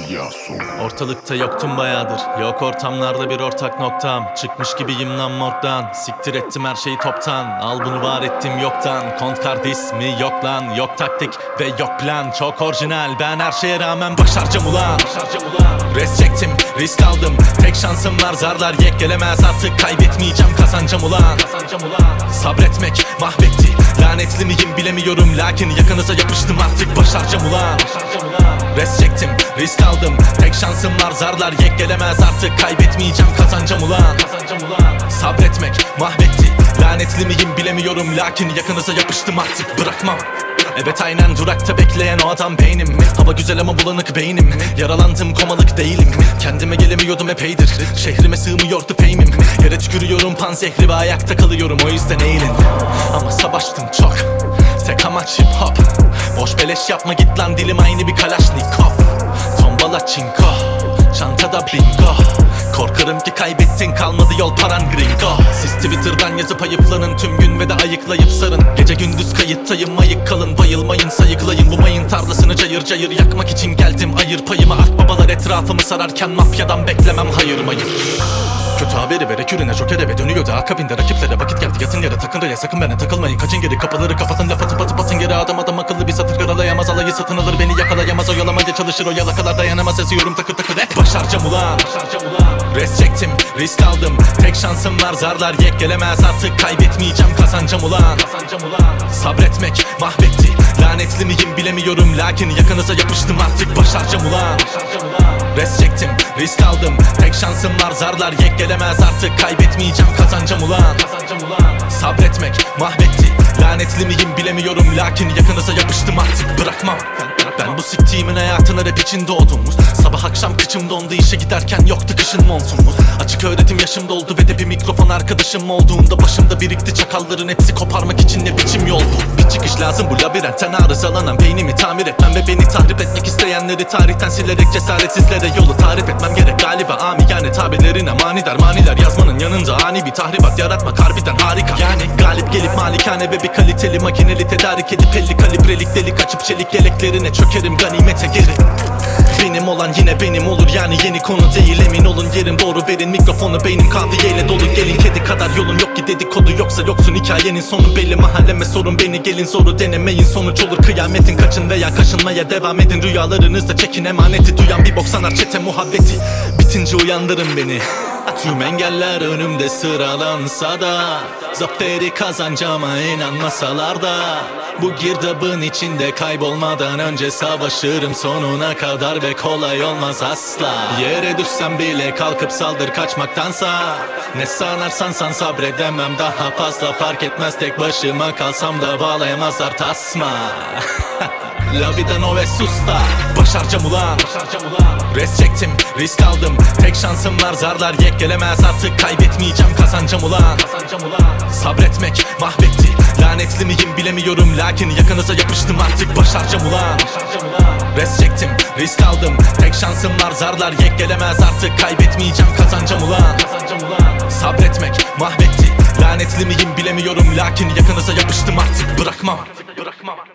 Ortalıkta yoktum bayağıdır, yok ortamlarda bir ortak noktam. Çıkmış gibiyim lan morgdan, siktir ettim her şeyi toptan. Al bunu var ettim yoktan, Kontkar ismi yok lan. Yok taktik ve yok plan, çok orijinal. Ben her şeye rağmen başaracağım ulan. Res çektim, risk aldım, tek şansım var, zarlar yek gelemez artık. Kaybetmeyeceğim, kazanacağım ulan. Sabretmek mahvetti, lanetli miyim bilemiyorum, lakin yakınıza yapıştım artık. Başaracağım ulan. Res çektim, risk aldım, tek şansım var, zarlar yek gelemez artık. Kaybetmeyeceğim, kazanacağım ulan. Sabretmek mahvetti, lanetli miyim bilemiyorum, lakin yakınıza yapıştım artık. Bırakmam. Evet aynen durakta bekleyen o adam beynim. Hava güzel ama bulanık beynim. Yaralandım komalık değilim. Kendime gelemiyordum epeydir. Şehrime sığmıyordu fame'im. Yere tükürüyorum panzehri ve ayakta kalıyorum, o yüzden eğilin. Ama savaştım çok, tek amaç hip hop. Boş beleş yapma git lan, dilim aynı bir kalaşnikov. Tombala çinko, çantada bingo. Korkarım ki kaybettin, kalmadı yol paran gringo. Siz Twitter'dan yazıp hayıflanın tüm gün ve de ayıklayıp sarın. Gece gündüz kayıttayım, ayık kalın, bayılmayın sayıklayın. Bu mayın tarlasını cayır cayır yakmak için geldim. Ayır payımı, akbabalar etrafımı sararken mafyadan beklemem hayır mayır. Kötü haberi vere kürene jokere ve dönüyordu akabinde rakiplere. Vakit geldi yatın yere, takın raya, sakın bana takılmayın. Kaçın geri, kapıları kapatın, laf atıp atıp atın geri. Adam akıllı bir satır karalayamaz, alayı satın alır, beni yakalayamaz. Oyalamaya çalışır, o yalakalar dayanamaz. Esiyorum takır takır hep başaracağım ulan. Res çektim, risk aldım, tek şansım var, zarlar yek gelemez artık. Kaybetmeyeceğim, kazanacağım ulan. Sabretmek mahvetti, lanetli miyim bilemiyorum, lakin yakınıza yapıştım artık. Başaracağım ulan. Res çektim, risk aldım, tek şansım var, zarlar yek gelemez artık. Kaybetmeyeceğim, kazanacağım ulan. Sabretmek mahvetti, lanetli miyim bilemiyorum, lakin yakınıza yapıştım artık. Bırakmam. Ben bu siktiğimin hayatına rap için doğdum. Sabah akşam kıçım dondu, işe giderken yoktu kışın montumuz. Açık öğretim yaşım doldu ve de bir mikrofon arkadaşım olduğunda başımda birikti çakalların hepsi, koparmak için ne biçim yol bu. Bir çıkış lazım bu labirentten, arızalanan beynimi tamir etmem ve beni tahrip etmek isteyenleri tarihten silerek cesaretsizlere yolu tarif etmem gerek galiba. Amiyane tabirlerine manidar maniler yazmanın yanında ani bir tahribat yaratmak harbiden harika. Yani galip gelip malikane ve bir kaliteli makineli tedarik edip 50 kalibrelik delik açıp çelik yeleklerine çökerim ganimete geri. Benim olan yine benim olur, yani yeni konu değil, emin olun yerim doğru. Verin mikrofonu, beynim kahveyle dolu. Gelin kedi kadar yolun yok ki dedikodu, yoksa yoksun hikayenin sonu belli. Mahalleme sorun beni, gelin zoru denemeyin, sonuç olur kıyametin. Kaçın veya kaşınmaya devam edin, rüyalarınızda çekin emaneti. Duyan bir bok sanar çete muhabbeti, bitince uyandırın beni. Tüm engeller önümde sıralansa da zaferi kazanacağıma inanmasalar da bu girdabın içinde kaybolmadan önce savaşırım sonuna kadar ve kolay olmaz asla. Yere düşsem bile kalkıp saldır kaçmaktansa, ne sanarsan san sabredemem daha fazla, fark etmez tek başıma kalsam da bağlayamazlar tasma. La vida no es susta, başaracağım ulan. Res çektim, risk aldım, tek şansım var, zarlar yek gelemez artık. Kaybetmeyeceğim, kazanacağım ulan. Sabretmek mahvetti, lanetli miyim bilemiyorum, lakin yakınıza yapıştım artık. Başaracağım ulan. Res çektim, risk aldım, tek şansım var, zarlar yek gelemez artık. Kaybetmeyeceğim, kazanacağım ulan. Sabretmek mahvetti, lanetli miyim bilemiyorum, lakin yakınıza yapıştım artık. Bırakmam.